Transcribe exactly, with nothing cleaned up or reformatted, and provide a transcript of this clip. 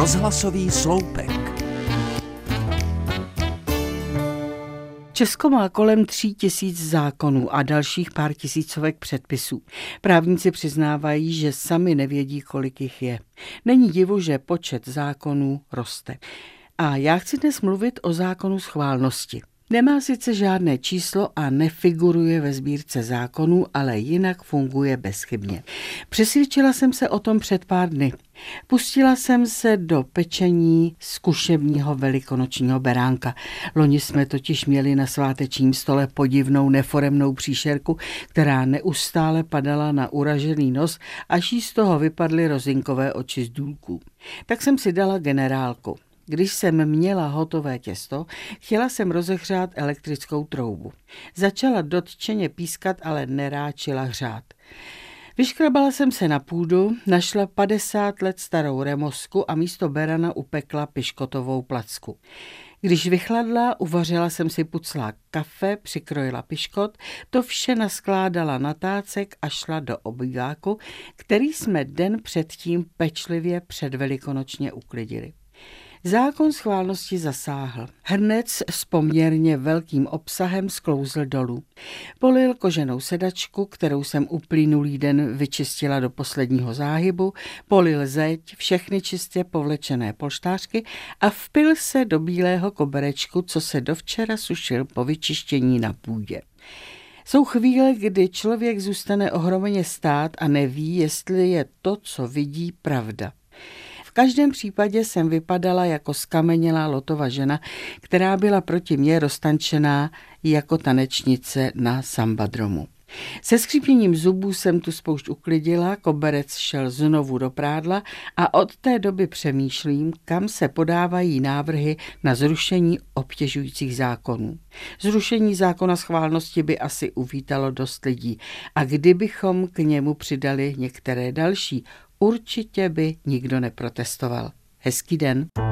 Rozhlasový sloupek. Česko má kolem tří tisíc zákonů a dalších pár tisícovek předpisů. Právníci přiznávají, že sami nevědí, kolik jich je. Není divu, že počet zákonů roste. A já chci dnes mluvit o zákonu schválnosti. Nemá sice žádné číslo a nefiguruje ve sbírce zákonů, ale jinak funguje bezchybně. Přesvědčila jsem se o tom před pár dny. Pustila jsem se do pečení zkušebního velikonočního beránka. Loni jsme totiž měli na svátečním stole podivnou neforemnou příšerku, která neustále padala na uražený nos, až jí z toho vypadly rozinkové oči z důlků. Tak jsem si dala generálku. Když jsem měla hotové těsto, chtěla jsem rozehřát elektrickou troubu. Začala dotčeně pískat, ale neráčila hřát. Vyškrabala jsem se na půdu, našla padesát let starou remosku a místo berana upekla piškotovou placku. Když vychladla, uvařila jsem si puclák kafe, přikrojila piškot, to vše naskládala na tácek a šla do obýváku, který jsme den předtím pečlivě předvelikonočně uklidili. Zákon schválnosti zasáhl. Hrnec s poměrně velkým obsahem sklouzl dolů. Polil koženou sedačku, kterou jsem uplynulý den vyčistila do posledního záhybu, polil zeď, všechny čistě povlečené polštářky a vpil se do bílého koberečku, co se dovčera sušil po vyčištění na půdě. Jsou chvíle, kdy člověk zůstane ohromeně stát a neví, jestli je to, co vidí, pravda. V každém případě jsem vypadala jako skamenělá Lotova žena, která byla proti mně roztančená jako tanečnice na sambadromu. Se skřípěním zubů jsem tu spoušť uklidila, koberec šel znovu do prádla a od té doby přemýšlím, kam se podávají návrhy na zrušení obtěžujících zákonů. Zrušení zákona schválnosti by asi uvítalo dost lidí a kdybychom k němu přidali některé další, určitě by nikdo neprotestoval. Hezký den.